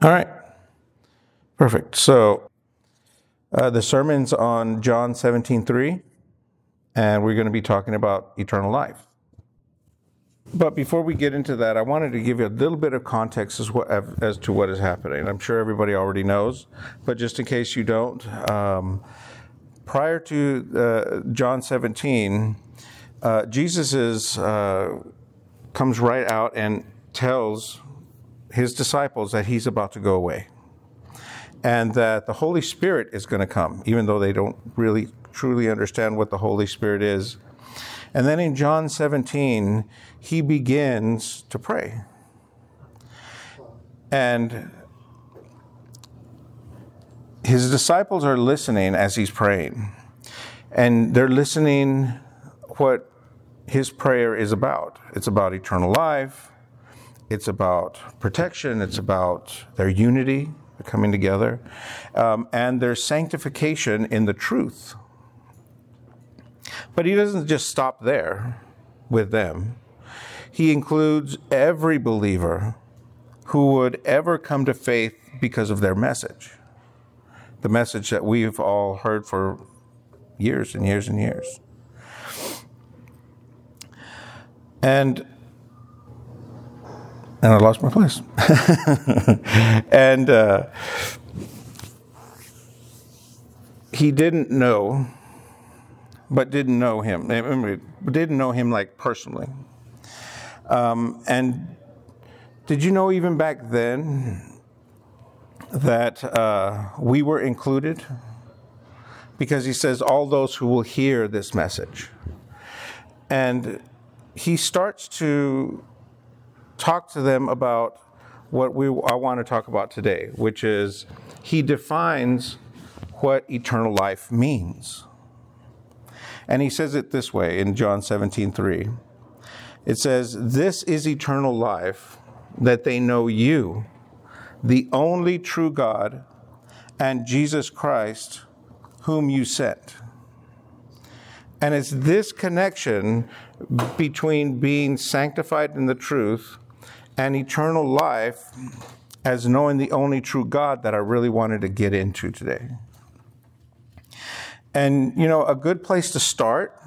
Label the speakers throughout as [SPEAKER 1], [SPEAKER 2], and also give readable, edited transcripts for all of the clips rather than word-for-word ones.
[SPEAKER 1] All right. Perfect. So the sermon's on John 17:3, and we're going to be talking about eternal life. But before we get into that, I wanted to give you a little bit of context as to what is happening. I'm sure everybody already knows, but just in case you don't, prior to John 17, Jesus comes right out and tells his disciples that he's about to go away, and that the Holy Spirit is going to come, even though they don't really truly understand what the Holy Spirit is. And then in John 17, he begins to pray. And his disciples are listening as he's praying. And they're listening what his prayer is about. It's about eternal life. It's about protection. It's about their unity, coming together, and their sanctification in the truth. But he doesn't just stop there with them. He includes every believer who would ever come to faith because of their message. The message that we've all heard for years and years and years. And I lost my place. And he didn't know, but didn't know him. Didn't know him like personally. And did you know even back then that we were included? Because he says, all those who will hear this message. And he starts to talk to them about what I want to talk about today, which is he defines what eternal life means. And he says it this way in John 17:3. It says, "This is eternal life, that they know you, the only true God, and Jesus Christ, whom you sent." And it's this connection between being sanctified in the truth and eternal life as knowing the only true God that I really wanted to get into today. And, a good place to start,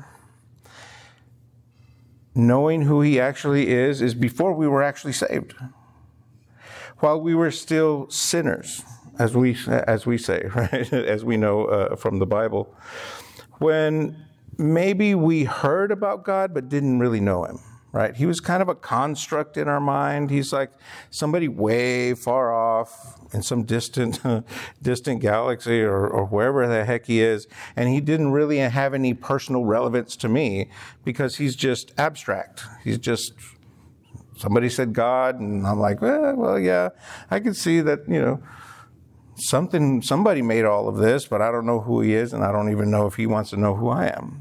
[SPEAKER 1] knowing who he actually is before we were actually saved. While we were still sinners, as we say, right? As we know from the Bible. When maybe we heard about God but didn't really know him, right? He was kind of a construct in our mind. He's like somebody way far off in some distant galaxy or wherever the heck he is. And he didn't really have any personal relevance to me because he's just abstract. He's just, somebody said God, and I'm like, well, yeah, I can see that, somebody made all of this, but I don't know who he is, and I don't even know if he wants to know who I am.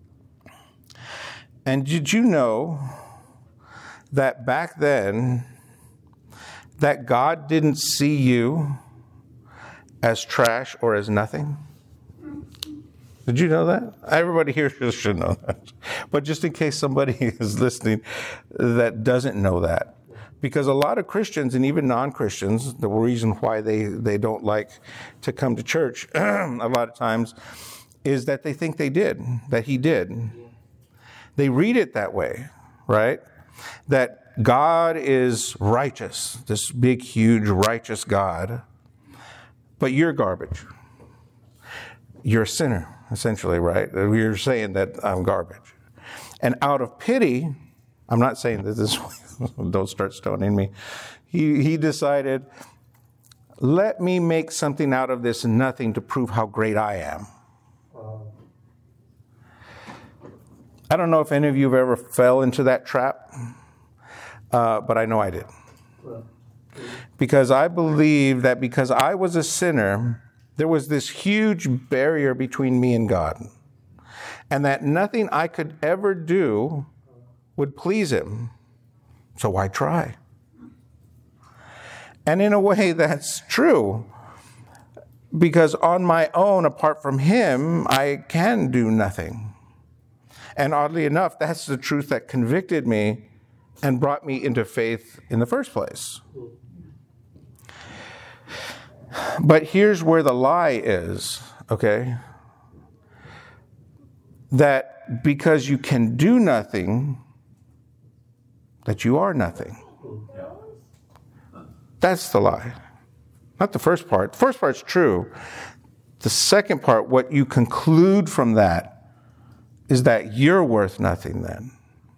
[SPEAKER 1] And did you know that back then, that God didn't see you as trash or as nothing? Did you know that? Everybody here should know that. But just in case somebody is listening that doesn't know that. Because a lot of Christians and even non-Christians, the reason why they don't like to come to church a lot of times is that they think that he did. They read it that way, right? That God is righteous, this big, huge, righteous God, but you're garbage. You're a sinner, essentially, right? You're saying that I'm garbage. And out of pity, I'm not saying that this don't start stoning me. He decided, let me make something out of this nothing to prove how great I am. I don't know if any of you have ever fell into that trap, but I know I did. Because I believe that because I was a sinner, there was this huge barrier between me and God. And that nothing I could ever do would please him. So why try? And in a way, that's true. Because on my own, apart from him, I can do nothing. And oddly enough, that's the truth that convicted me and brought me into faith in the first place. But here's where the lie is, okay? That because you can do nothing, that you are nothing. That's the lie. Not the first part. The first part's true. The second part, what you conclude from that, is that you're worth nothing then.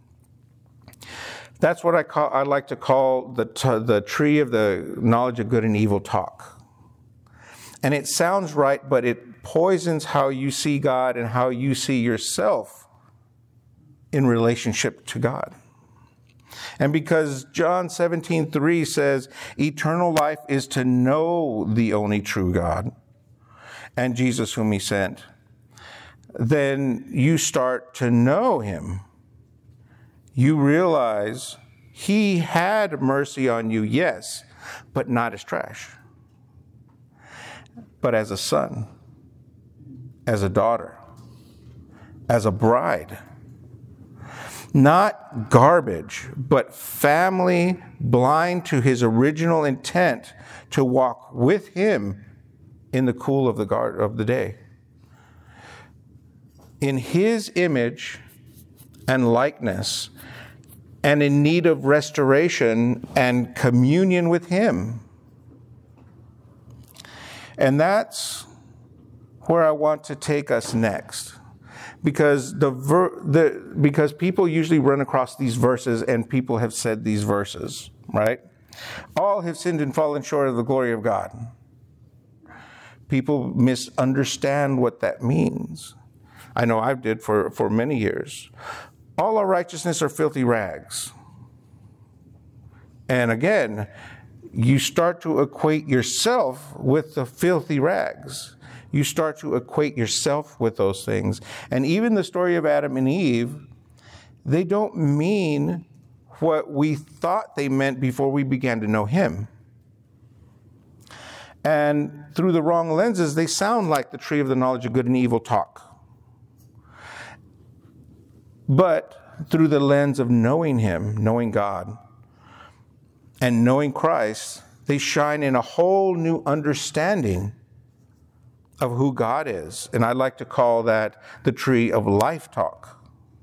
[SPEAKER 1] That's what I like to call the tree of the knowledge of good and evil talk. And it sounds right, but it poisons how you see God and how you see yourself in relationship to God. And because John 17:3 says, eternal life is to know the only true God and Jesus whom he sent, then you start to know him. You realize he had mercy on you, yes, but not as trash, but as a son, as a daughter, as a bride. Not garbage, but family, blind to his original intent to walk with him in the cool of the day. In his image and likeness, and in need of restoration and communion with him. And that's where I want to take us next. Because because people usually run across these verses, and people have said these verses, right? All have sinned and fallen short of the glory of God. People misunderstand what that means. I know I did for many years. All our righteousness are filthy rags. And again, you start to equate yourself with the filthy rags. You start to equate yourself with those things. And even the story of Adam and Eve, they don't mean what we thought they meant before we began to know him. And through the wrong lenses, they sound like the tree of the knowledge of good and evil talk. But through the lens of knowing him, knowing God, and knowing Christ, they shine in a whole new understanding of who God is. And I like to call that the tree of life talk.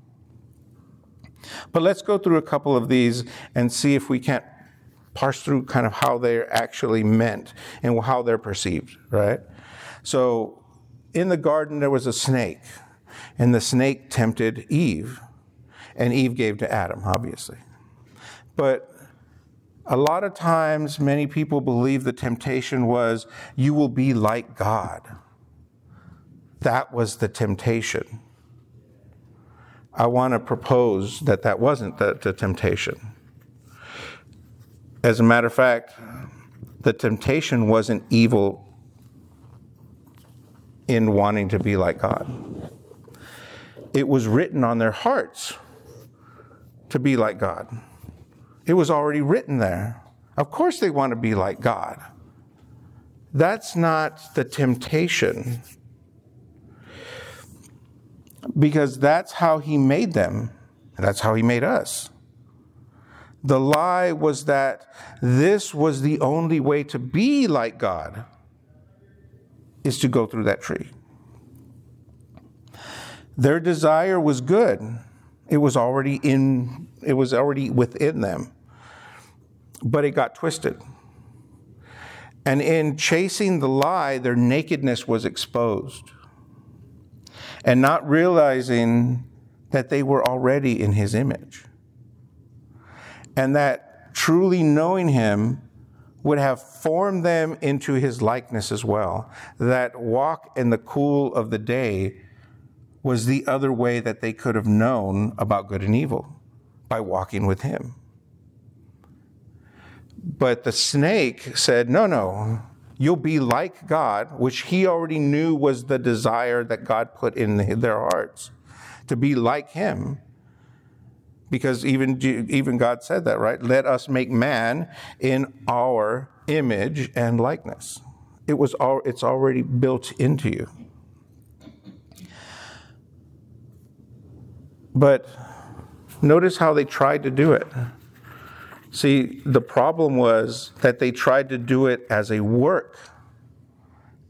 [SPEAKER 1] But let's go through a couple of these and see if we can't parse through kind of how they're actually meant and how they're perceived, right? So in the garden, there was a snake, and the snake tempted Eve, and Eve gave to Adam, obviously. But a lot of times, many people believe the temptation was, you will be like God. That was the temptation. I want to propose that that wasn't the temptation. As a matter of fact, the temptation wasn't evil in wanting to be like God. It was written on their hearts to be like God. It was already written there. Of course they want to be like God. That's not the temptation. Because that's how he made them. That's how he made us. The lie was that this was the only way to be like God, is to go through that tree. Their desire was good. It was already within them. But it got twisted. And in chasing the lie, their nakedness was exposed. And not realizing that they were already in his image. And that truly knowing him would have formed them into his likeness as well. That walk in the cool of the day was the other way that they could have known about good and evil, by walking with him. But the snake said, no, you'll be like God, which he already knew was the desire that God put in their hearts, to be like him. Because even God said that, right? Let us make man in our image and likeness. It's already built into you. But notice how they tried to do it. See, the problem was that they tried to do it as a work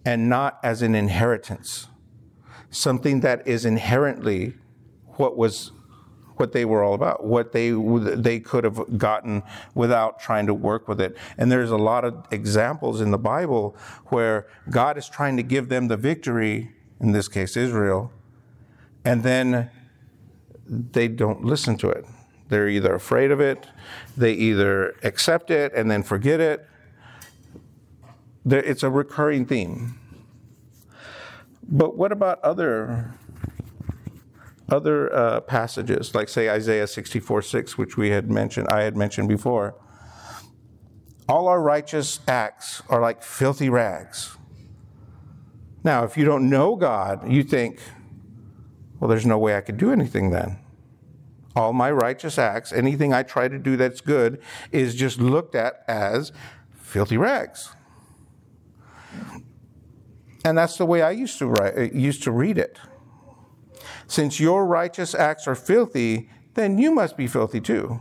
[SPEAKER 1] and not as an inheritance, something that is inherently what they were all about, what they could have gotten without trying to work with it. And there's a lot of examples in the Bible where God is trying to give them the victory, in this case Israel, and then they don't listen to it. They're either afraid of it, they either accept it and then forget it. It's a recurring theme. But what about other passages, like say Isaiah 64:6, which I had mentioned before? All our righteous acts are like filthy rags. Now, if you don't know God, you think, well, there's no way I could do anything then. All my righteous acts, anything I try to do that's good, is just looked at as filthy rags. And that's the way I used to read it. Since your righteous acts are filthy, then you must be filthy too.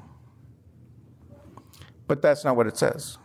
[SPEAKER 1] But that's not what it says.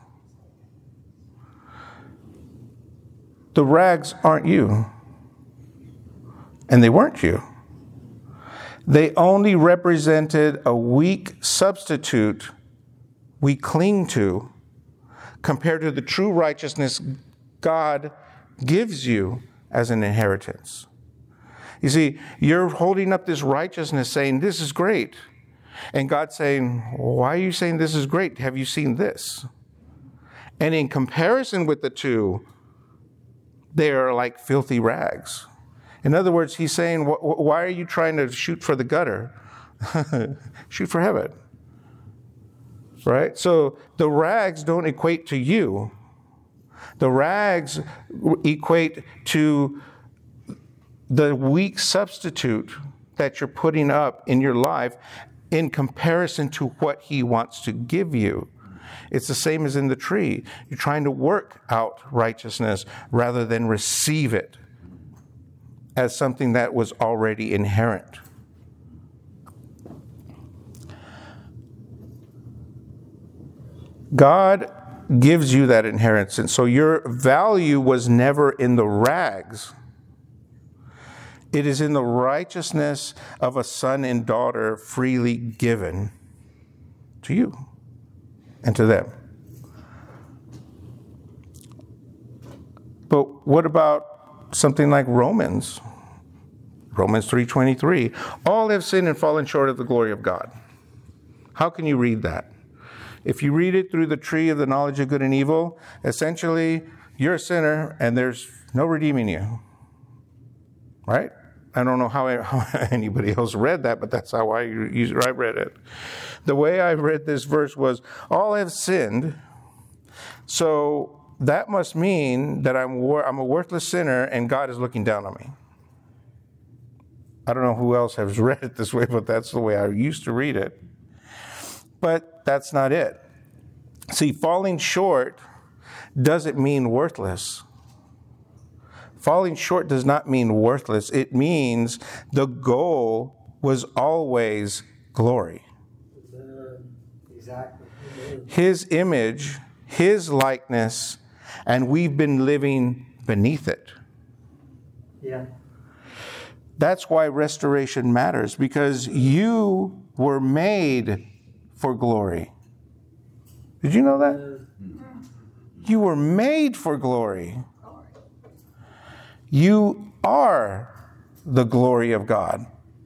[SPEAKER 1] The rags aren't you. And they weren't you. They only represented a weak substitute we cling to compared to the true righteousness God gives you as an inheritance. You see, you're holding up this righteousness saying, this is great. And God's saying, why are you saying this is great? Have you seen this? And in comparison with the two, they are like filthy rags. In other words, he's saying, why are you trying to shoot for the gutter? Shoot for heaven. Right? So the rags don't equate to you. The rags equate to the weak substitute that you're putting up in your life in comparison to what he wants to give you. It's the same as in the tree. You're trying to work out righteousness rather than receive it as something that was already inherent. God gives you that inheritance. So your value was never in the rags. It is in the righteousness of a son and daughter freely given to you and to them. But what about something like Romans 3:23? All have sinned and fallen short of the glory of God. How can you read that? If you read it through the tree of the knowledge of good and evil, essentially you're a sinner and there's no redeeming you. Right? I don't know how anybody else read that, but that's how I read it. The way I read this verse was, all have sinned, so that must mean that I'm a worthless sinner and God is looking down on me. I don't know who else has read it this way, but that's the way I used to read it. But that's not it. See, falling short doesn't mean worthless. Falling short does not mean worthless. It means the goal was always glory.
[SPEAKER 2] Exactly.
[SPEAKER 1] His image, his likeness, and we've been living beneath it.
[SPEAKER 2] Yeah.
[SPEAKER 1] That's why restoration matters, because you were made for glory. Did you know that? You were made for glory. You are the glory of God.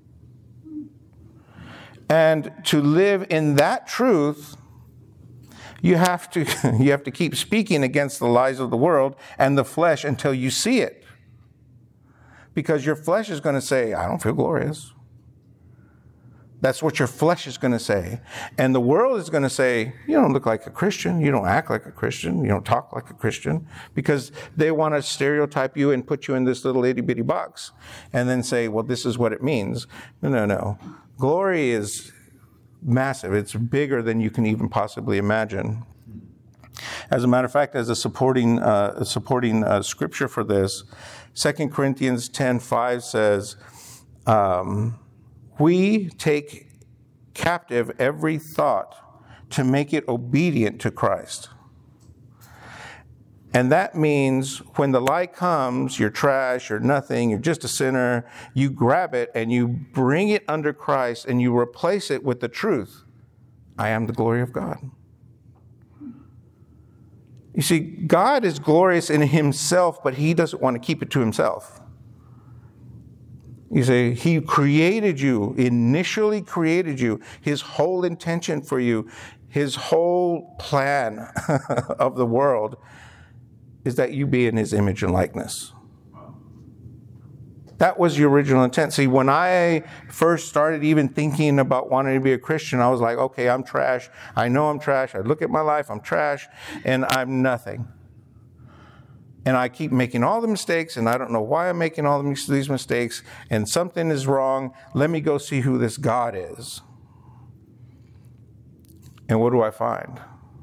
[SPEAKER 1] And to live in that truth, you have to keep speaking against the lies of the world and the flesh until you see it. Because your flesh is going to say, I don't feel glorious. That's what your flesh is going to say. And the world is going to say, you don't look like a Christian. You don't act like a Christian. You don't talk like a Christian. Because they want to stereotype you and put you in this little itty bitty box. And then say, well, this is what it means. No. Glory is massive. It's bigger than you can even possibly imagine. As a matter of fact, as a supporting scripture for this, 2 Corinthians 10:5 says, we take captive every thought to make it obedient to Christ. And that means when the light comes, you're trash, you're nothing, you're just a sinner, you grab it and you bring it under Christ and you replace it with the truth. I am the glory of God. You see, God is glorious in himself, but he doesn't want to keep it to himself. You say, he created you, initially created you. His whole intention for you, his whole plan of the world is that you be in his image and likeness. That was the original intent. See, when I first started even thinking about wanting to be a Christian, I was like, okay, I'm trash. I know I'm trash. I look at my life, I'm trash, and I'm nothing. And I keep making all the mistakes, and I don't know why I'm making all these mistakes, and something is wrong. Let me go see who this God is. And what do I find?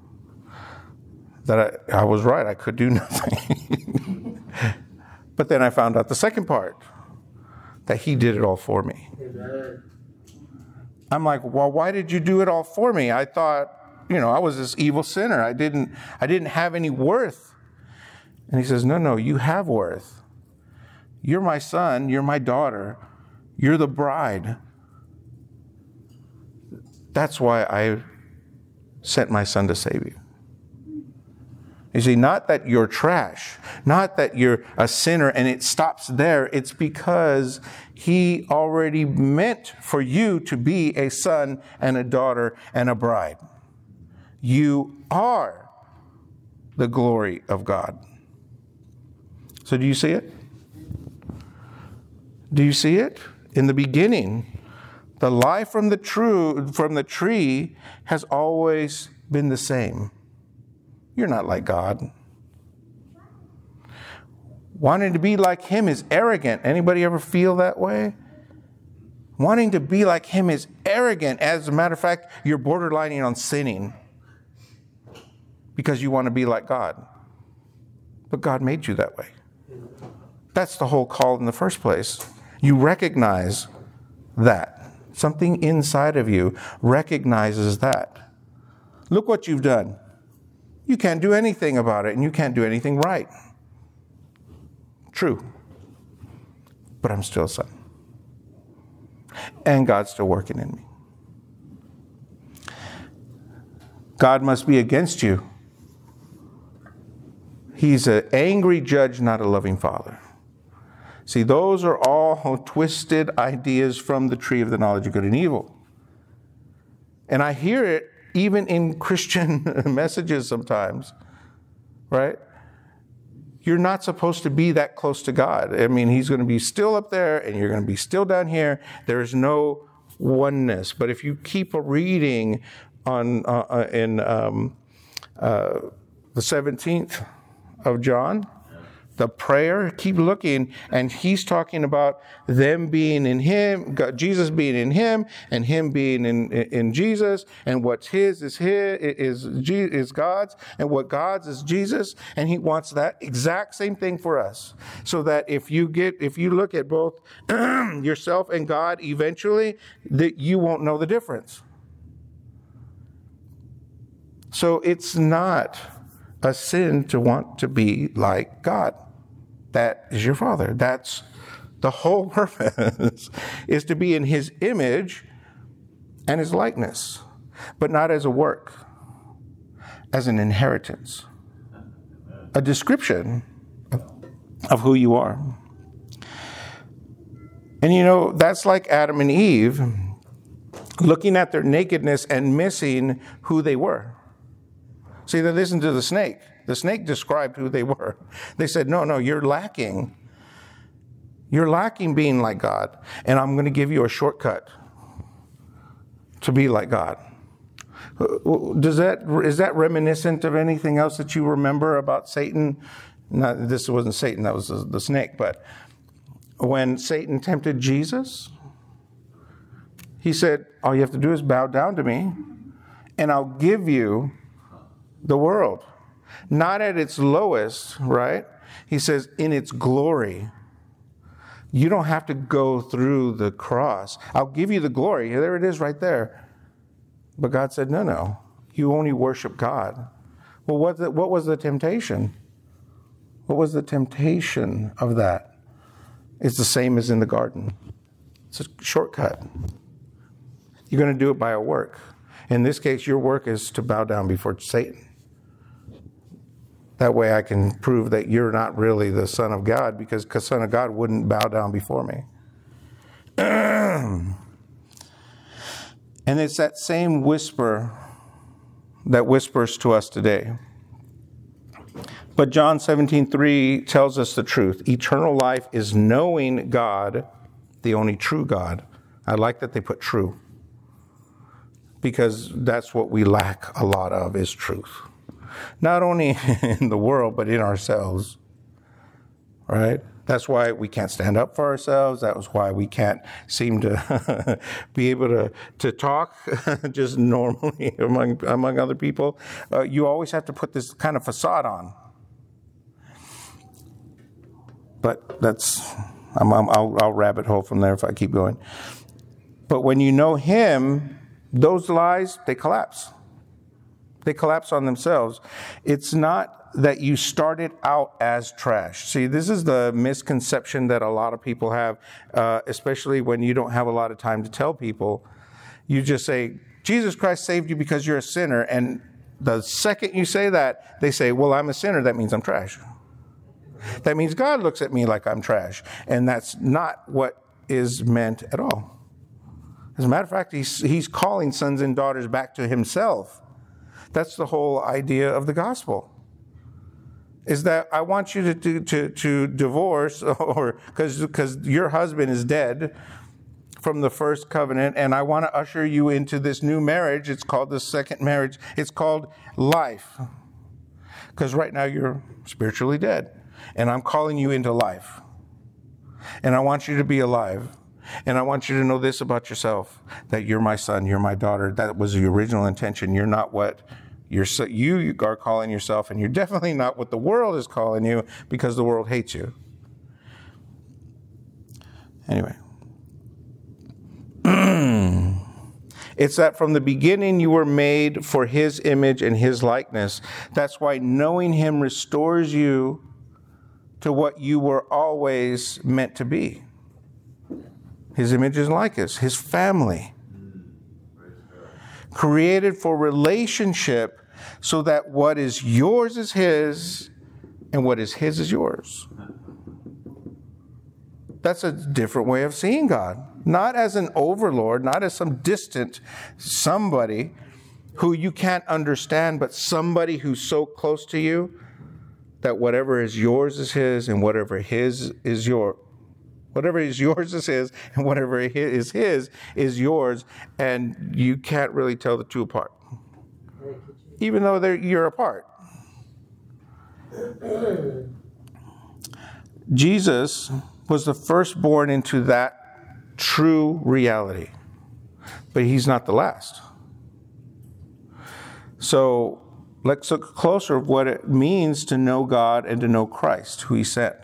[SPEAKER 1] That I was right. I could do nothing. But then I found out the second part, that he did it all for me.
[SPEAKER 2] Amen.
[SPEAKER 1] I'm like, well, why did you do it all for me? I thought, I was this evil sinner. I didn't have any worth. And he says, no, you have worth. You're my son. You're my daughter. You're the bride. That's why I sent my son to save you. You see, not that you're trash, not that you're a sinner and it stops there. It's because he already meant for you to be a son and a daughter and a bride. You are the glory of God. So do you see it? Do you see it? In the beginning, the life from the tree has always been the same. You're not like God. Wanting to be like him is arrogant. Anybody ever feel that way? Wanting to be like him is arrogant. As a matter of fact, you're borderlining on sinning because you want to be like God. But God made you that way. That's the whole call in the first place. You recognize that. Something inside of you recognizes that. Look what you've done. You can't do anything about it, and you can't do anything right. True. But I'm still a son. And God's still working in me. God must be against you. He's an angry judge, not a loving father. See, those are all twisted ideas from the tree of the knowledge of good and evil. And I hear it even in Christian messages sometimes, right? You're not supposed to be that close to God. I mean, he's going to be still up there and you're going to be still down here. There is no oneness. But if you keep reading in the 17th of John, the prayer, keep looking, and he's talking about them being in him, God, Jesus being in him, and him being in Jesus, and what's his is God's, and what God's is Jesus, and he wants that exact same thing for us. So that if you look at both yourself and God eventually, that you won't know the difference. So it's not a sin to want to be like God. That is your Father. That's the whole purpose, is to be in his image and his likeness, but not as a work, as an inheritance, a description of who you are. And that's like Adam and Eve looking at their nakedness and missing who they were. See, they listened to the snake. The snake described who they were. They said, no, you're lacking. You're lacking being like God. And I'm going to give you a shortcut to be like God. Is that reminiscent of anything else that you remember about Satan? This wasn't Satan, that was the snake. But when Satan tempted Jesus, he said, all you have to do is bow down to me, and I'll give you the world. Not at its lowest, right? He says, in its glory. You don't have to go through the cross. I'll give you the glory. There it is right there. But God said, no. You only worship God. Well, what was the temptation? What was the temptation of that? It's the same as in the garden. It's a shortcut. You're going to do it by a work. In this case, your work is to bow down before Satan. That way I can prove that you're not really the Son of God, because the Son of God wouldn't bow down before me. And it's that same whisper that whispers to us today. But John 17:3 tells us the truth. Eternal life is knowing God, the only true God. I like that they put true, because that's what we lack a lot of, is truth. Not only in the world, but in ourselves. Right? That's why we can't stand up for ourselves. That was why we can't seem to be able to talk just normally among other people. You always have to put this kind of facade on. But I'll rabbit hole from there if I keep going. But when you know Him, those lies, they collapse. They collapse on themselves. It's not that you started out as trash. See, this is the misconception that a lot of people have, especially when you don't have a lot of time to tell people. You just say, Jesus Christ saved you because you're a sinner. And the second you say that, they say, well, I'm a sinner. That means I'm trash. That means God looks at me like I'm trash. And that's not what is meant at all. As a matter of fact, he's calling sons and daughters back to Himself. That's the whole idea of the gospel. Is that I want you to divorce, or because your husband is dead from the first covenant, and I want to usher you into this new marriage. It's called the second marriage. It's called life. Because right now you're spiritually dead. And I'm calling you into life. And I want you to be alive. And I want you to know this about yourself, that you're my son, you're my daughter. That was the original intention. You're not what you are calling yourself, and you're definitely not what the world is calling you, because the world hates you. Anyway. It's that from the beginning you were made for His image and His likeness. That's why knowing Him restores you to what you were always meant to be. His image and likeness, His family. Created for relationship, so that what is yours is His, and what is His is yours. That's a different way of seeing God. Not as an overlord, not as some distant somebody who you can't understand, but somebody who's so close to you that whatever is yours is His, and whatever His is yours. Whatever is yours is His, and whatever is His is yours, and you can't really tell the two apart, even though you're apart. Jesus was the firstborn into that true reality, but He's not the last. So let's look closer at what it means to know God and to know Christ, who He sent.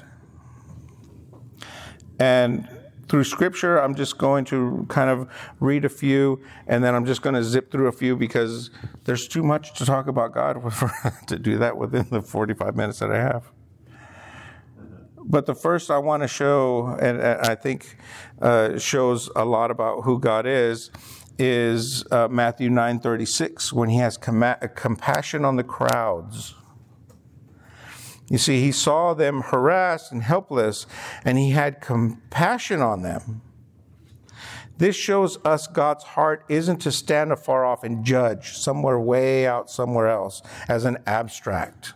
[SPEAKER 1] And through Scripture, I'm just going to kind of read a few, and then I'm just going to zip through a few, because there's too much to talk about God to do that within the 45 minutes that I have. But the first I want to show, and I think shows a lot about who God is Matthew 9:36, when He has compassion on the crowds. You see, He saw them harassed and helpless, and He had compassion on them. This shows us God's heart isn't to stand afar off and judge somewhere way out somewhere else as an abstract,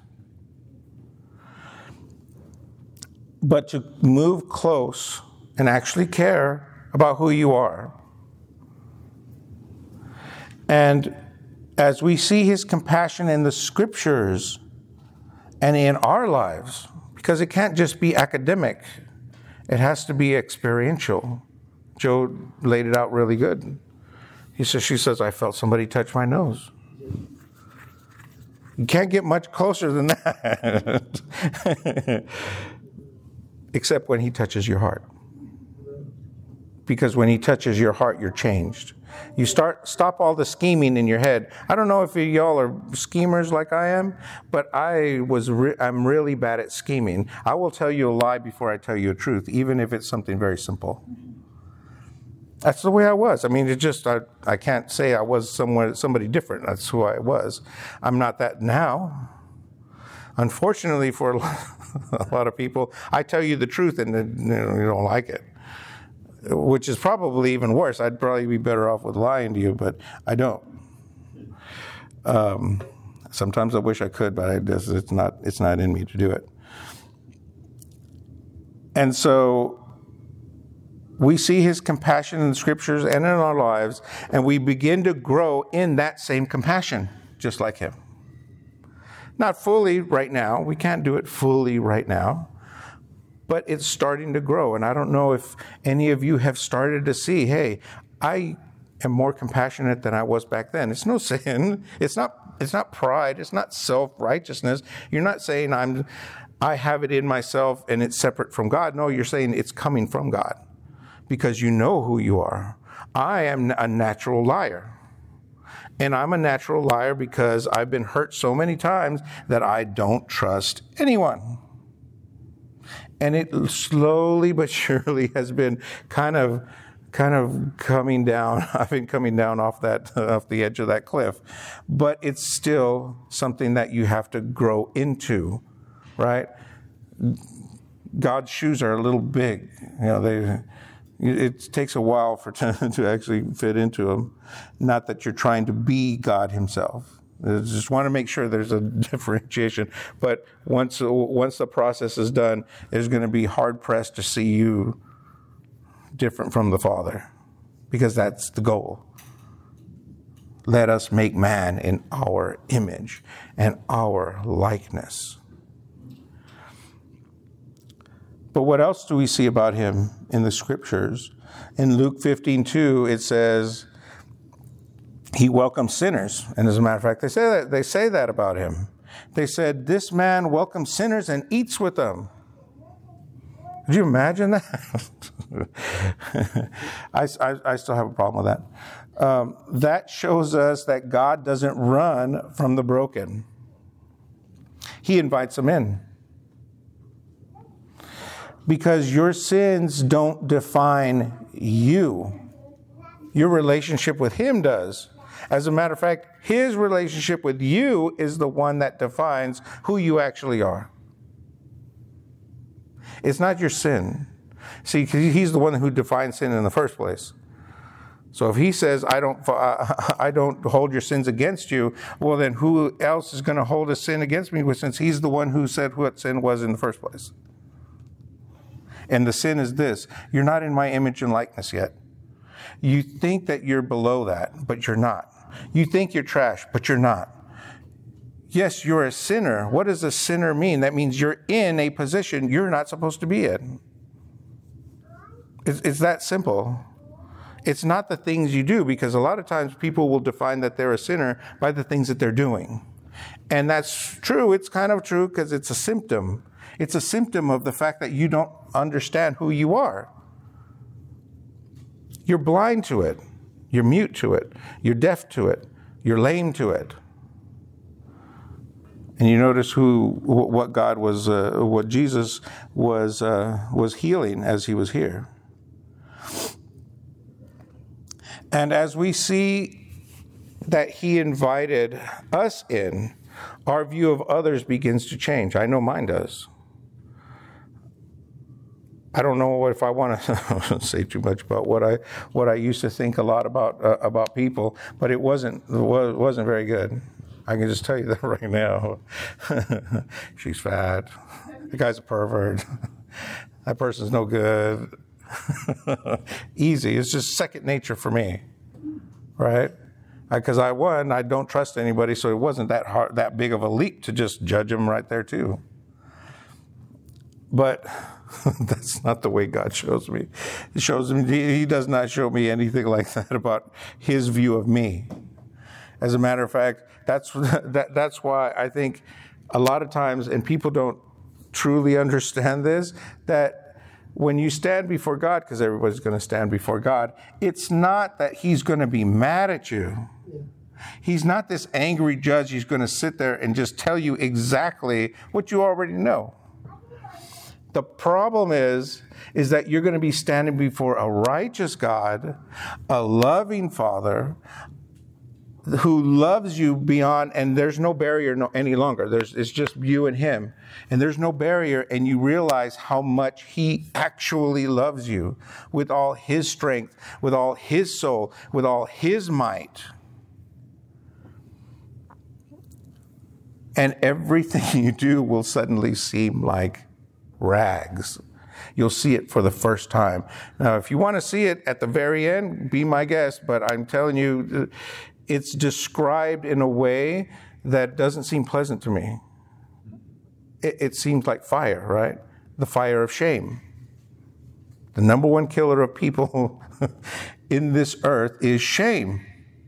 [SPEAKER 1] but to move close and actually care about who you are. And as we see His compassion in the Scriptures and in our lives, because it can't just be academic, it has to be experiential. Joe laid it out really good. She says, I felt somebody touch my nose. You can't get much closer than that. Except when He touches your heart. Because when he touches your heart, you're changed. You stop all the scheming in your head. I don't know if y'all are schemers like I am, but I'm really bad at scheming. I will tell you a lie before I tell you a truth, even if it's something very simple. That's the way I was. I mean, I can't say I was somebody different. That's who I was. I'm not that now. Unfortunately for a lot of people, I tell you the truth and you don't like it. Which is probably even worse. I'd probably be better off with lying to you, but I don't. Sometimes I wish I could, but it's not in me to do it. And so we see his compassion in the scriptures and in our lives, and we begin to grow in that same compassion, just like him. Not fully right now. We can't do it fully right now. But it's starting to grow. And I don't know if any of you have started to see, hey, I am more compassionate than I was back then. It's no sin. It's not pride. It's not self-righteousness. You're not saying I have it in myself and it's separate from God. No, you're saying it's coming from God because you know who you are. I am a natural liar. And I'm a natural liar because I've been hurt so many times that I don't trust anyone. And it slowly but surely has been kind of coming down. I've been coming down off the edge of that cliff. But it's still something that you have to grow into, right? God's shoes are a little big. It takes a while to actually fit into them. Not that you're trying to be God himself. I just want to make sure there's a differentiation. But once the process is done, it's going to be hard-pressed to see you different from the Father, because that's the goal. Let us make man in our image and our likeness. But what else do we see about him in the scriptures? In Luke 15:2, it says, he welcomes sinners. And as a matter of fact, they say that about him. They said, this man welcomes sinners and eats with them. Could you imagine that? I still have a problem with that. That shows us that God doesn't run from the broken. He invites them in. Because your sins don't define you. Your relationship with him does. As a matter of fact, his relationship with you is the one that defines who you actually are. It's not your sin. See, 'cause he's the one who defines sin in the first place. So if he says, I don't hold your sins against you, well, then who else is going to hold a sin against me, since he's the one who said what sin was in the first place? And the sin is this: you're not in my image and likeness yet. You think that you're below that, but you're not. You think you're trash, but you're not. Yes, you're a sinner. What does a sinner mean? That means you're in a position you're not supposed to be in. It's that simple. It's not the things you do, because a lot of times people will define that they're a sinner by the things that they're doing. And that's true. It's kind of true because it's a symptom. It's a symptom of the fact that you don't understand who you are. You're blind to it. You're mute to it. You're deaf to it. You're lame to it. And you notice what Jesus was healing as he was here. And as we see that he invited us in, our view of others begins to change. I know mine does. I don't know if I want to say too much about what I used to think a lot about people, but it wasn't very good. I can just tell you that right now. She's fat. The guy's a pervert. That person's no good. Easy. It's just second nature for me, right? Because I don't trust anybody, so it wasn't that big of a leap to just judge them right there too. But that's not the way God shows me. He does not show me anything like that about his view of me. As a matter of fact, that's why I think a lot of times, and people don't truly understand this, that when you stand before God, because everybody's going to stand before God, it's not that he's going to be mad at you. He's not this angry judge. He's going to sit there and just tell you exactly what you already know. The problem is that you're going to be standing before a righteous God, a loving Father, who loves you beyond, and there's no barrier any longer. It's just you and him. And there's no barrier, and you realize how much he actually loves you with all his strength, with all his soul, with all his might. And everything you do will suddenly seem like rags. You'll see it for the first time. Now, if you want to see it at the very end, be my guest, but I'm telling you, it's described in a way that doesn't seem pleasant to me. It seems like fire, right? The fire of shame. The number one killer of people in this earth is shame.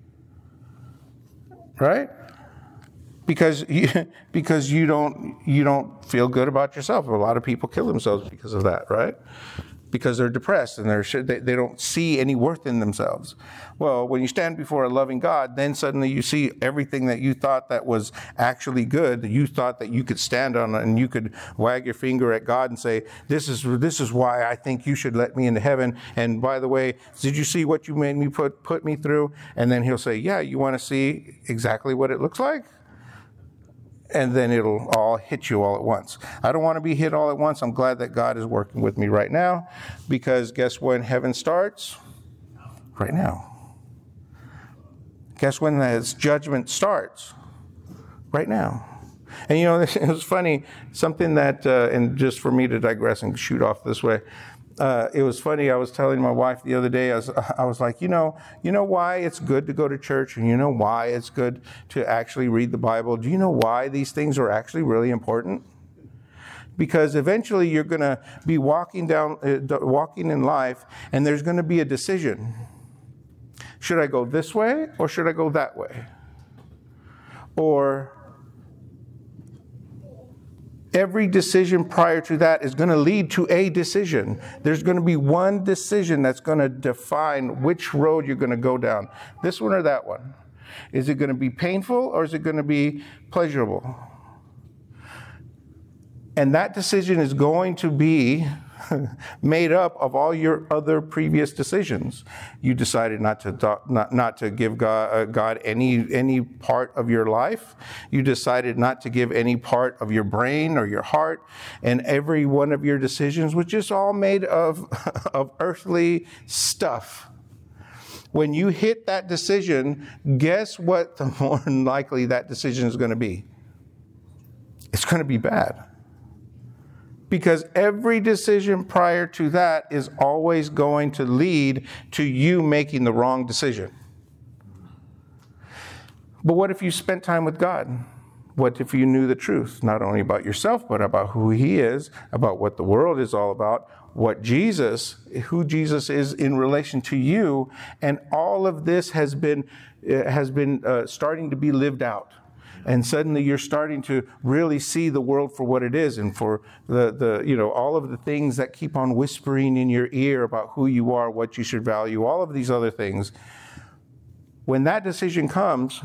[SPEAKER 1] Right? Because you don't feel good about yourself. A lot of people kill themselves because of that, right? Because they're depressed and they don't see any worth in themselves. Well, when you stand before a loving God, then suddenly you see everything that you thought that was actually good, that you thought that you could stand on, and you could wag your finger at God and say, this is why I think you should let me into heaven. And by the way, did you see what you made me put me through? And then he'll say, yeah, you want to see exactly what it looks like? And then it'll all hit you all at once. I don't want to be hit all at once. I'm glad that God is working with me right now, because guess when heaven starts? Right now. Guess when His judgment starts? Right now. And you know, it was funny, something that, and just for me to digress and shoot off this way, it was funny. I was telling my wife the other day, I was like, you know why it's good to go to church, and you know why it's good to actually read the Bible? Do you know why these things are actually really important? Because eventually you're going to be walking in life, and there's going to be a decision. Should I go this way or should I go that way? Or every decision prior to that is going to lead to a decision. There's going to be one decision that's going to define which road you're going to go down. This one or that one. Is it going to be painful or is it going to be pleasurable? And that decision is going to be made up of all your other previous decisions. You decided not to give God any part of your life. You decided not to give any part of your brain or your heart, and every one of your decisions was just all made of earthly stuff. When you hit that decision, guess what the more likely that decision is going to be? It's going to be bad. Because every decision prior to that is always going to lead to you making the wrong decision. But what if you spent time with God? What if you knew the truth, not only about yourself, but about who He is, about what the world is all about, who Jesus is in relation to you, and all of this has been starting to be lived out. And suddenly you're starting to really see the world for what it is, and for the all of the things that keep on whispering in your ear about who you are, what you should value, all of these other things. When that decision comes,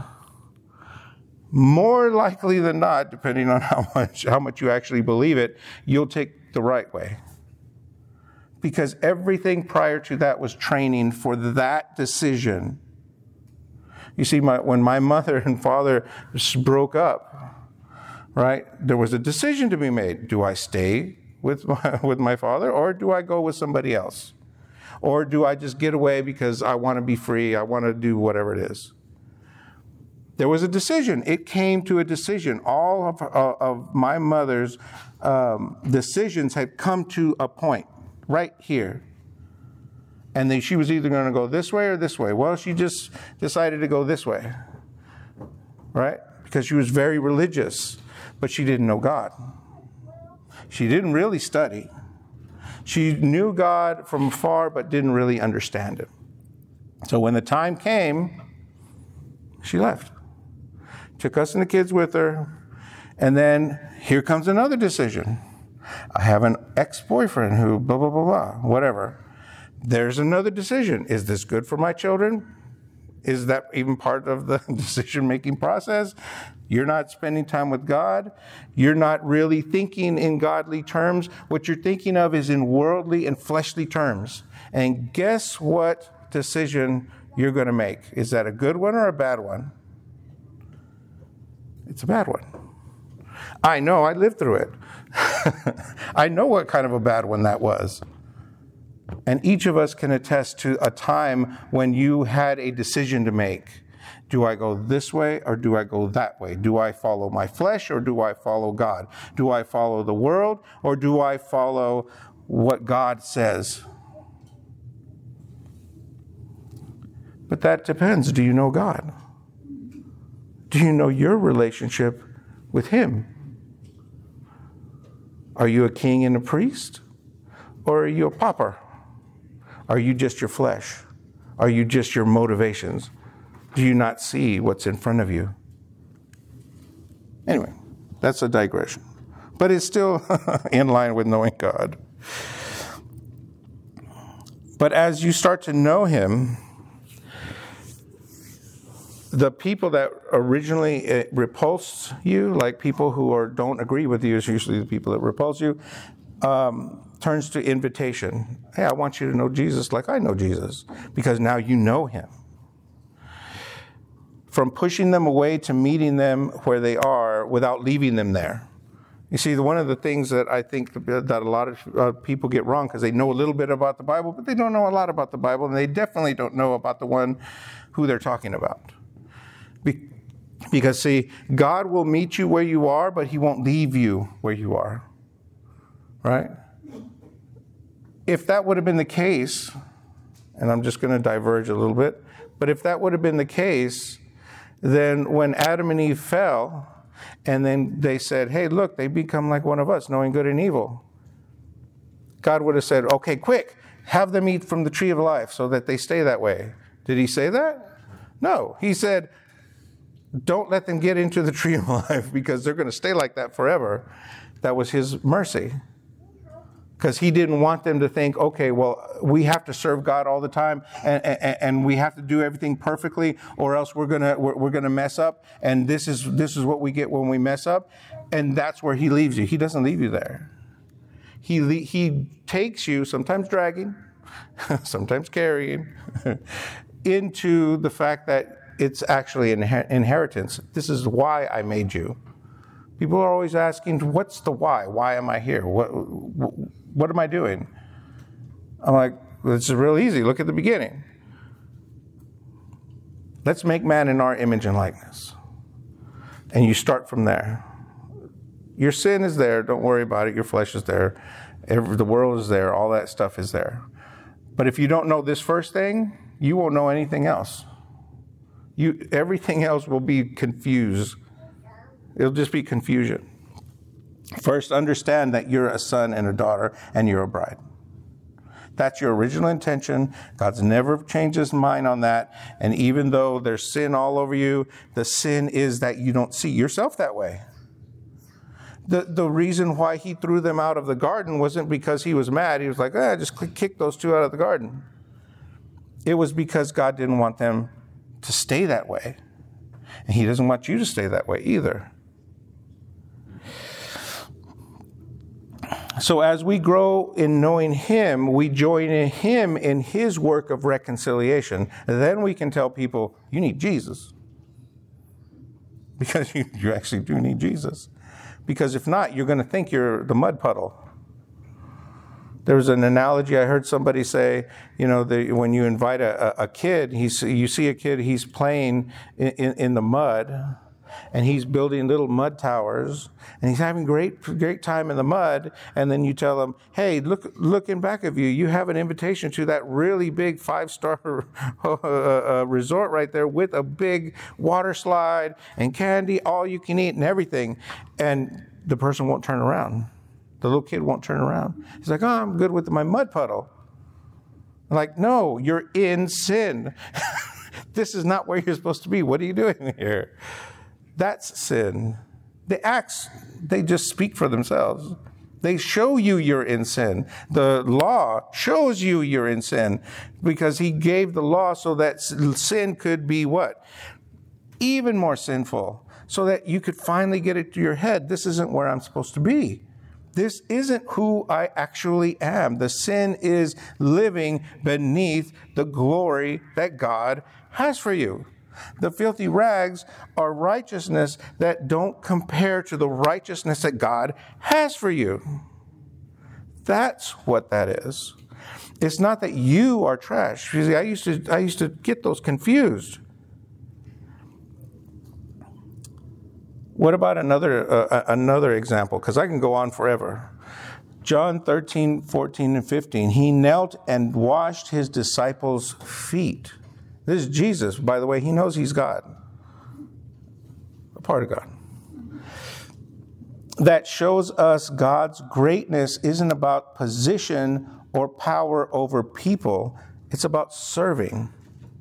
[SPEAKER 1] more likely than not, depending on how much you actually believe it, you'll take the right way. Because everything prior to that was training for that decision. You see, when my mother and father broke up, right, there was a decision to be made. Do I stay with my father, or do I go with somebody else? Or do I just get away because I want to be free, I want to do whatever it is? There was a decision. It came to a decision. All of my mother's decisions had come to a point right here. And she was either going to go this way or this way. Well, she just decided to go this way, right? Because she was very religious, but she didn't know God. She didn't really study. She knew God from afar, but didn't really understand Him. So when the time came, she left. Took us and the kids with her. And then here comes another decision. I have an ex-boyfriend who blah, blah, blah, blah, whatever. There's another decision. Is this good for my children? Is that even part of the decision-making process? You're not spending time with God. You're not really thinking in godly terms. What you're thinking of is in worldly and fleshly terms. And guess what decision you're going to make? Is that a good one or a bad one? It's a bad one. I know, I lived through it. I know what kind of a bad one that was. And each of us can attest to a time when you had a decision to make. Do I go this way or do I go that way? Do I follow my flesh or do I follow God? Do I follow the world or do I follow what God says? But that depends. Do you know God? Do you know your relationship with Him? Are you a king and a priest? Or are you a pauper? Are you just your flesh? Are you just your motivations? Do you not see what's in front of you? Anyway, that's a digression. But it's still in line with knowing God. But as you start to know Him, the people that originally repulsed you, like people who don't agree with you, is usually the people that repulse you, turns to invitation. Hey, I want you to know Jesus like I know Jesus, because now you know Him. From pushing them away to meeting them where they are without leaving them there. You see, one of the things that I think that a lot of people get wrong, because they know a little bit about the Bible, but they don't know a lot about the Bible, and they definitely don't know about the one who they're talking about. Because, see, God will meet you where you are, but He won't leave you where you are. Right? If that would have been the case, and I'm just going to diverge a little bit, but if that would have been the case, then when Adam and Eve fell, and then they said, hey, look, they become like one of us, knowing good and evil. God would have said, okay, quick, have them eat from the tree of life so that they stay that way. Did He say that? No. He said, don't let them get into the tree of life because they're going to stay like that forever. That was His mercy. Because He didn't want them to think, okay, well, we have to serve God all the time, and we have to do everything perfectly, or else we're gonna mess up. And this is what we get when we mess up, and that's where He leaves you. He doesn't leave you there. He takes you, sometimes dragging, sometimes carrying, into the fact that it's actually an inheritance. This is why I made you. People are always asking, what's the why? Why am I here? What am I doing? I'm like, it's real easy. Look at the beginning. Let's make man in our image and likeness. And you start from there. Your sin is there. Don't worry about it. Your flesh is there. The world is there. All that stuff is there. But if you don't know this first thing, you won't know anything else. Everything else will be confused. It'll just be confusion. First, understand that you're a son and a daughter, and you're a bride. That's your original intention. God's never changed His mind on that. And even though there's sin all over you, the sin is that you don't see yourself that way. The reason why He threw them out of the garden wasn't because He was mad. He was like, just kick those two out of the garden. It was because God didn't want them to stay that way. And He doesn't want you to stay that way either. So as we grow in knowing Him, we join in Him in His work of reconciliation. And then we can tell people, you need Jesus. Because you actually do need Jesus. Because if not, you're going to think you're the mud puddle. There was an analogy I heard somebody say, when you invite a kid, you see a kid, he's playing in the mud, and he's building little mud towers, and he's having great time in the mud, and then you tell him, hey, look in back of you, you have an invitation to that really big 5-star resort right there with a big water slide and candy, all you can eat and everything. And the person won't turn around. The little kid won't turn around. He's like, I'm good with my mud puddle. I'm like, no, you're in sin. This is not where you're supposed to be. What are you doing here? That's sin. The acts, they just speak for themselves. They show you you're in sin. The law shows you you're in sin because he gave the law so that sin could be what? Even more sinful, so that you could finally get it to your head. This isn't where I'm supposed to be. This isn't who I actually am. The sin is living beneath the glory that God has for you. The filthy rags are righteousness that don't compare to the righteousness that God has for you. That's what that is. It's not that you are trash. You see, I used to get those confused. What about another example? Because I can go on forever. John 13, 14, and 15. He knelt and washed his disciples' feet. This is Jesus. By the way, he knows he's God. A part of God. That shows us God's greatness isn't about position or power over people. It's about serving.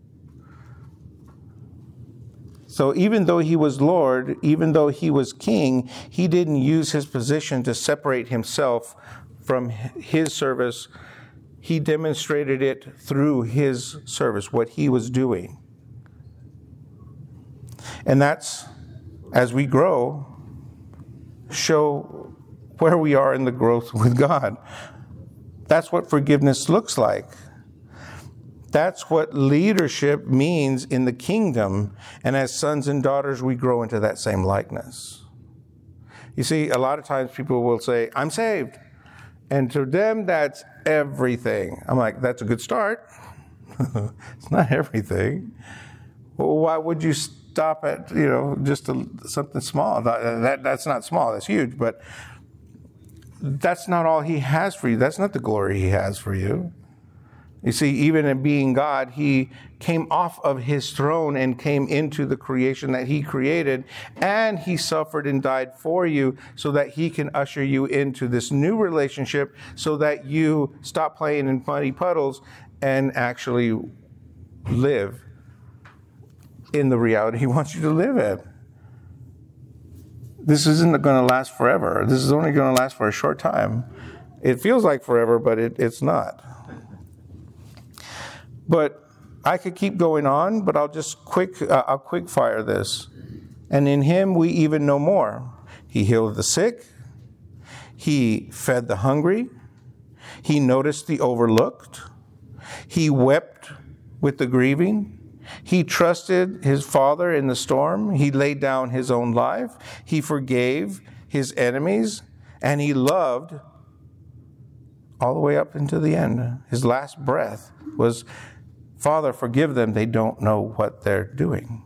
[SPEAKER 1] So even though he was Lord, even though he was king, he didn't use his position to separate himself from his service. He demonstrated it through his service, what he was doing. And that's, as we grow, show where we are in the growth with God. That's what forgiveness looks like. That's what leadership means in the kingdom. And as sons and daughters, we grow into that same likeness. You see, a lot of times people will say, I'm saved. And to them, that's everything. I'm like, that's a good start. It's not everything. Well, why would you stop at, just something small? That's not small, that's huge. But that's not all he has for you. That's not the glory he has for you. You see, even in being God, he came off of his throne and came into the creation that he created, and he suffered and died for you so that he can usher you into this new relationship so that you stop playing in muddy puddles and actually live in the reality he wants you to live in. This isn't going to last forever. This is only going to last for a short time. It feels like forever, but it's not. But I could keep going on, but I'll just quick fire this. And in him we even know more. He healed the sick. He fed the hungry. He noticed the overlooked. He wept with the grieving. He trusted his Father in the storm. He laid down his own life. He forgave his enemies. And he loved all the way up into the end. His last breath was, Father, forgive them. They don't know what they're doing.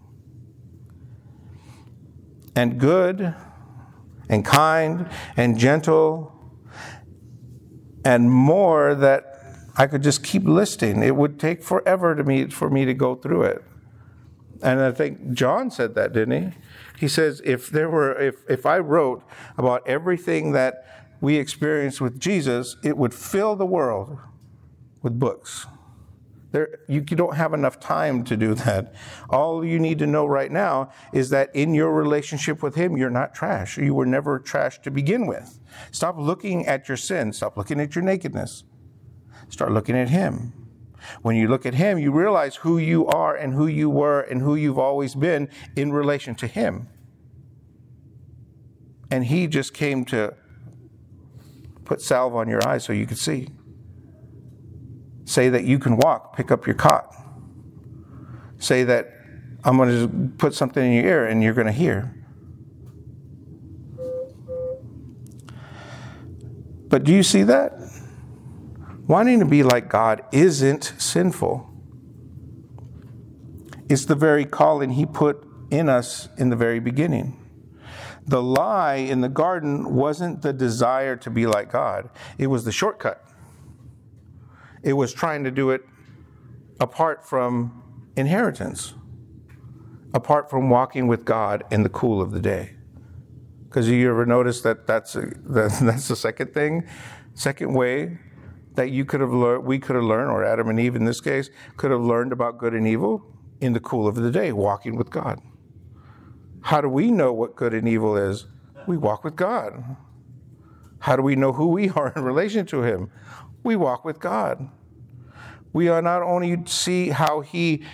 [SPEAKER 1] And good and kind and gentle and more that I could just keep listing. It would take forever for me to go through it. And I think John said that, didn't he? He says, if I wrote about everything that we experienced with Jesus, it would fill the world with books. You don't have enough time to do that. All you need to know right now is that in your relationship with him, you're not trash. You were never trash to begin with. Stop looking at your sin. Stop looking at your nakedness. Start looking at him. When you look at him, you realize who you are and who you were and who you've always been in relation to him. And he just came to put salve on your eyes so you could see. Say that you can walk, pick up your cot. Say that I'm going to put something in your ear and you're going to hear. But do you see that? Wanting to be like God isn't sinful. It's the very calling he put in us in the very beginning. The lie in the garden wasn't the desire to be like God. It was the shortcut. It was trying to do it apart from inheritance, apart from walking with God in the cool of the day. Because you ever notice that's the second way that we could have learned, or Adam and Eve in this case, could have learned about good and evil in the cool of the day, walking with God. How do we know what good and evil is? We walk with God. How do we know who we are in relation to him? We walk with God. We are not only see how he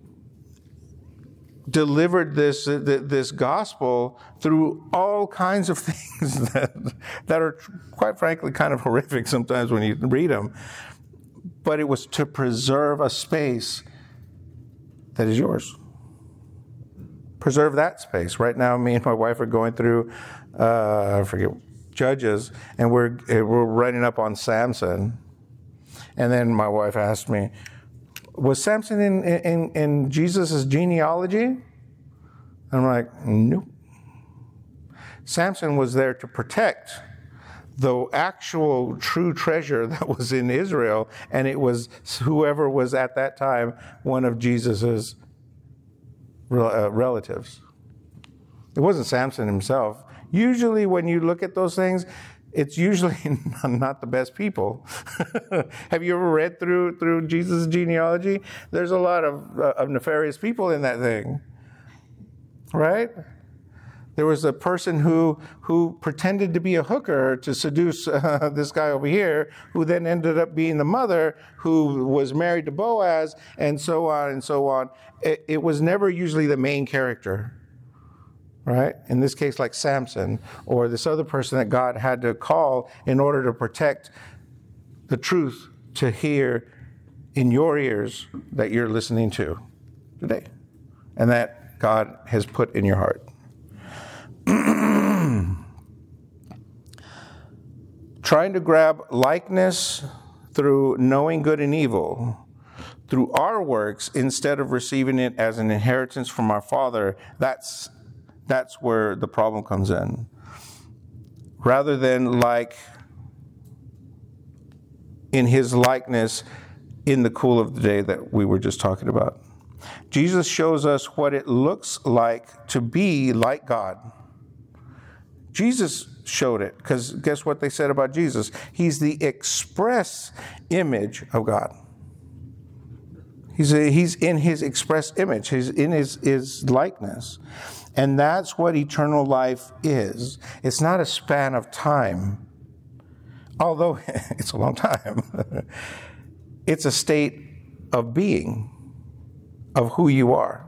[SPEAKER 1] delivered this gospel through all kinds of things that are, quite frankly, kind of horrific sometimes when you read them, but it was to preserve a space that is yours. Preserve that space. Right now, me and my wife are going through, I forget, Judges, and we're writing up on Samson. And then my wife asked me, was Samson in Jesus' genealogy? And I'm like, nope. Samson was there to protect the actual true treasure that was in Israel, and it was whoever was at that time one of Jesus's relatives. It wasn't Samson himself. Usually when you look at those things, it's usually not the best people. Have you ever read through Jesus' genealogy? There's a lot of nefarious people in that thing, right? There was a person who pretended to be a hooker to seduce this guy over here, who then ended up being the mother, who was married to Boaz, and so on and so on. It was never usually the main character. Right? In this case, like Samson, or this other person that God had to call in order to protect the truth to hear in your ears that you're listening to today, and that God has put in your heart. Trying to grab likeness through knowing good and evil, through our works, instead of receiving it as an inheritance from our Father, that's where the problem comes in. Rather than like in his likeness in the cool of the day that we were just talking about. Jesus shows us what it looks like to be like God. Jesus showed it, because guess what they said about Jesus? He's the express image of God. He's in his express image. He's in his likeness. And that's what eternal life is. It's not a span of time, although it's a long time. It's a state of being, of who you are.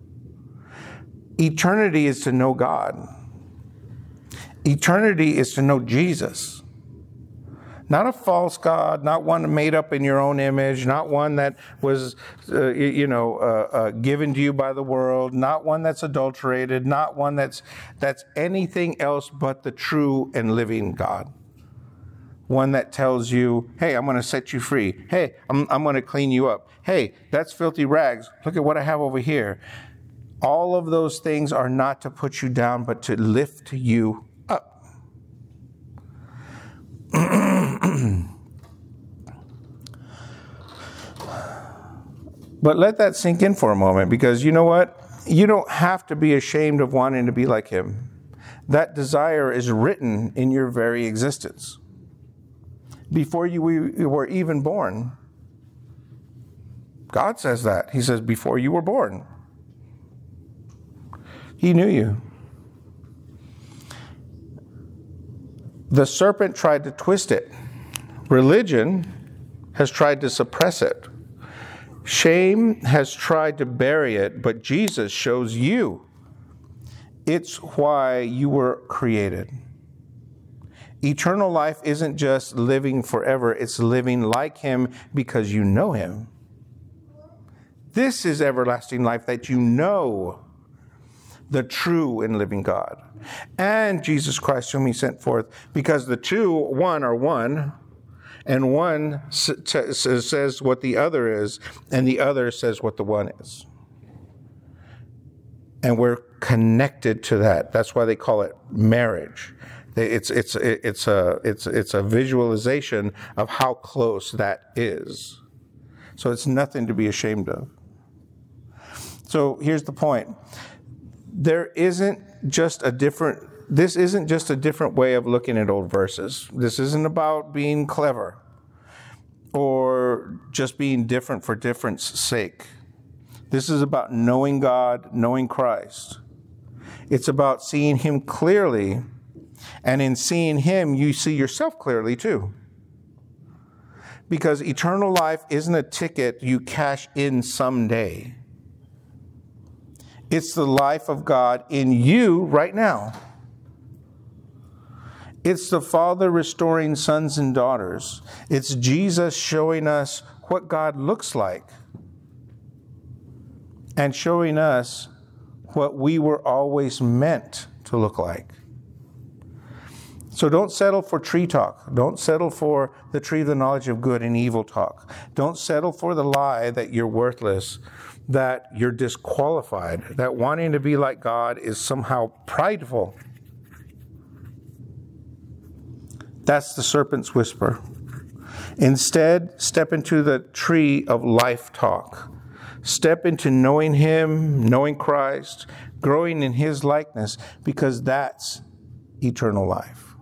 [SPEAKER 1] Eternity is to know God. Eternity is to know Jesus. Not a false God, not one made up in your own image, not one that was, given to you by the world, not one that's adulterated, not one that's anything else but the true and living God. One that tells you, hey, I'm going to set you free. Hey, I'm going to clean you up. Hey, that's filthy rags. Look at what I have over here. All of those things are not to put you down, but to lift you up. But let that sink in for a moment, because you know what? You don't have to be ashamed of wanting to be like him. That desire is written in your very existence. Before you were even born. God says that. He says, before you were born, he knew you. The serpent tried to twist it. Religion has tried to suppress it. Shame has tried to bury it, but Jesus shows you. It's why you were created. Eternal life isn't just living forever, it's living like him because you know him. This is everlasting life, that you know the true and living God. And Jesus Christ, whom he sent forth, because the two, one are one, and one says what the other is, and the other says what the one is. And we're connected to that. That's why they call it marriage. It's a visualization of how close that is. So it's nothing to be ashamed of. So here's the point. This isn't just a different way of looking at old verses. This isn't about being clever or just being different for difference sake. This is about knowing God, knowing Christ. It's about seeing him clearly And in seeing him, you see yourself clearly too. Because eternal life isn't a ticket you cash in someday. It's the life of God in you right now. It's the Father restoring sons and daughters. It's Jesus showing us what God looks like and showing us what we were always meant to look like. So don't settle for tree talk. Don't settle for the tree of the knowledge of good and evil talk. Don't settle for the lie that you're worthless, that you're disqualified, that wanting to be like God is somehow prideful. That's the serpent's whisper. Instead, step into the tree of life talk. Step into knowing him, knowing Christ, growing in his likeness, because that's eternal life.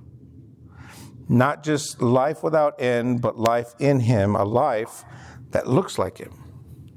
[SPEAKER 1] Not just life without end, but life in him, a life that looks like him.